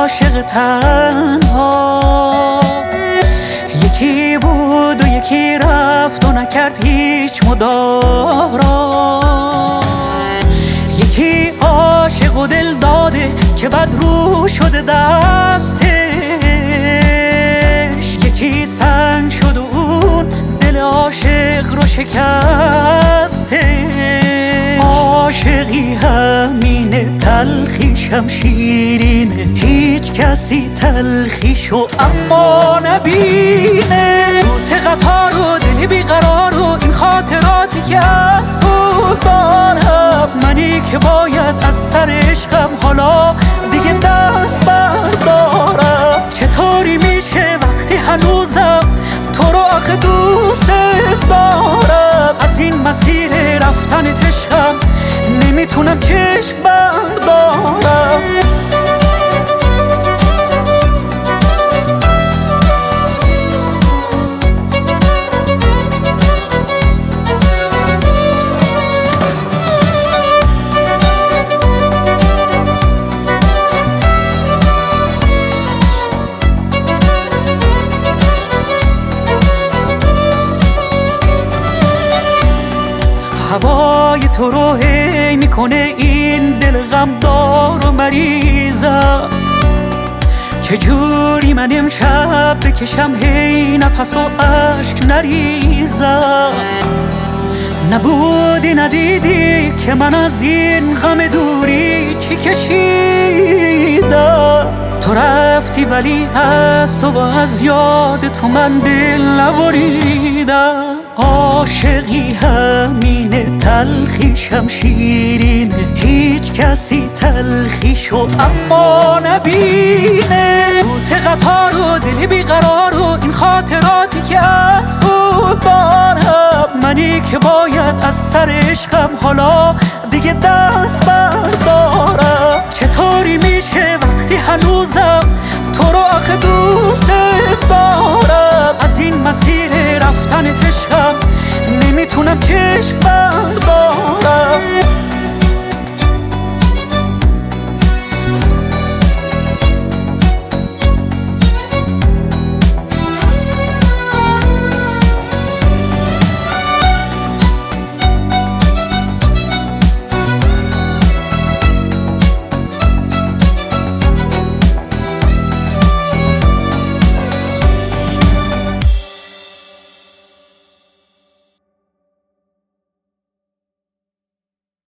عاشق تنها، یکی بود و یکی رفت و نکرد هیچ مدارا. یکی عاشق و دل داده که بد رو شده دستش، یکی سنگ شد و اون دل عاشق رو شکسته. عاشقی همینه، تلخیشم شیرینه، هیچ کسی تلخیشو اما نبینه. صوت قطار و دل بیقرار و این خاطراتی که از تو دارم، منی که باید از سر عشقم حالا دیگه دست بردارم. چطوری میشه وقتی هنوزم تو رو آخه دوست دارم؟ از این مسیر رفتن عشقم نمیتونم چشم بردارم. هوای تو رو هی میکنه این دل غمدار و مریضم. چجوری من امشب بکشم هی نفس و عشق نریزم؟ نبودی ندیدی که من از این غم دوری چی کشیدم؟ تو رفتی ولی از تو و از یاد تو من دل نبریدم. عاشقی همینه، تلخیشم شیرینه، هیچ کسی تلخیشو اما نبینه. صوت قطار و دل بیقرار و این خاطراتی که از تو دارم، منی که باید از سر عشقم حالا دیگه دست بردارم. چطوری میشه وقتی هنوزم تو رو آخه دوست دارم؟ از این مسیر رفتن عشقم نمیتونم چشم بردارم.